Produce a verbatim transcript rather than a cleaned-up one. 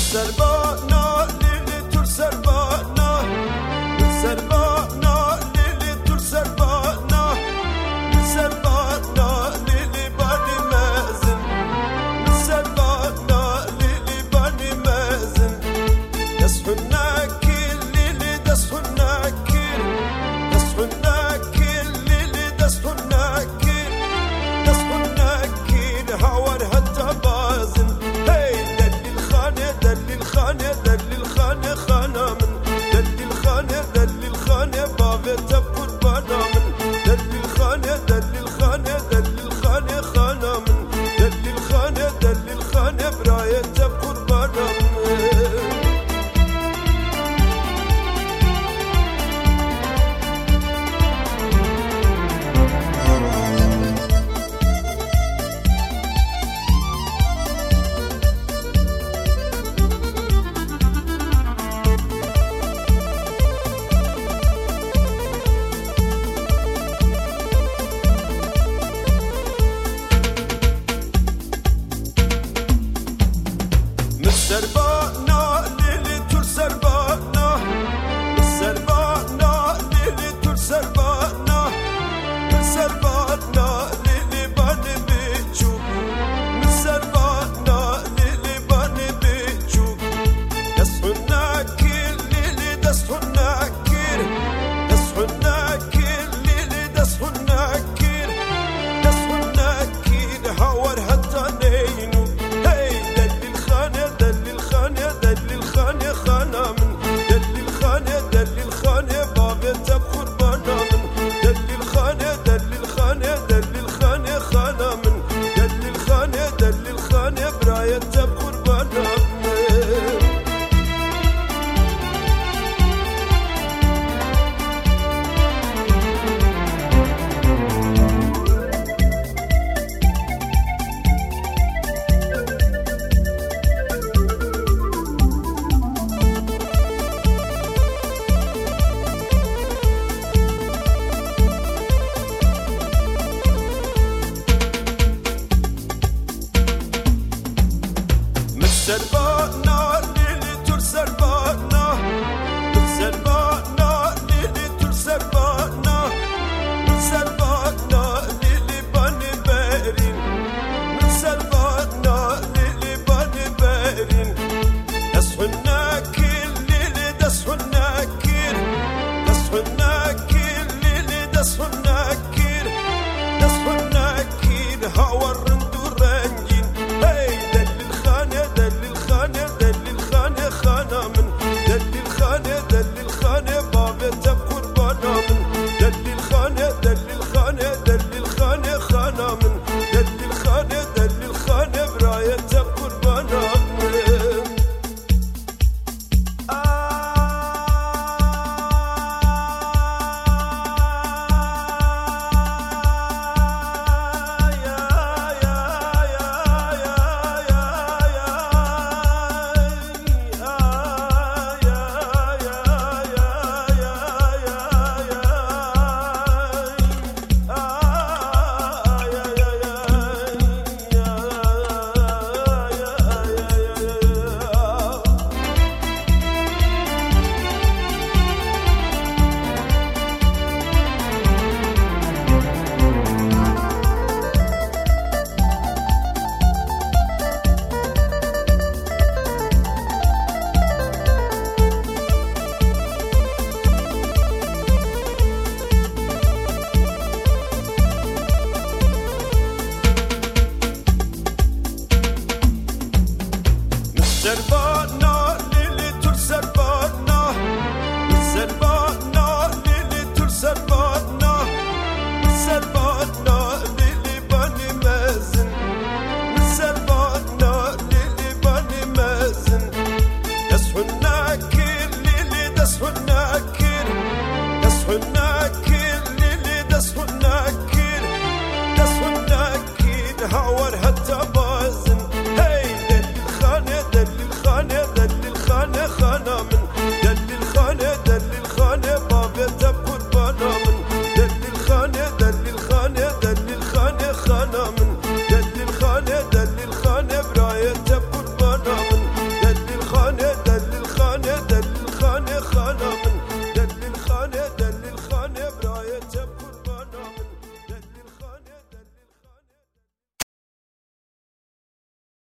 سربانا لیلی تور سربانا سربانا لیلی تور سربانا سربانا لیلی بانی مزن سربانا لیلی بانی مزن دسخناکی لیلی دسخناکی دسخناکی لیلی دسخناکی دسخناکی هاور حتى بازن دل الخانة خانة من دل الخانة دل الخانة بابي تبقر بانا من دل الخانة دل الخانة دل الخانة خانة من دل الخانة دل الخانة براية تبقر بانا من سربانا لیلی تور سربانا سربانا لیلی تور سربانا سربانا لیلی بانی بیچو سربانا لیلی بانی بیچو دسخناکی لیلی دسخناکی دسخناکی لیلی دسخناکی دسخناکی هاور حتى نينو سربانا لیلی تور سربانا سربانا لیلی تور سربانا سربانا لیلی بانی برین سربانا لیلی بانی برین دسخناکی لیلی دسخناکی دسخناکی لیلی دسخناکی دسخناکی هاور رندو رنگین Serba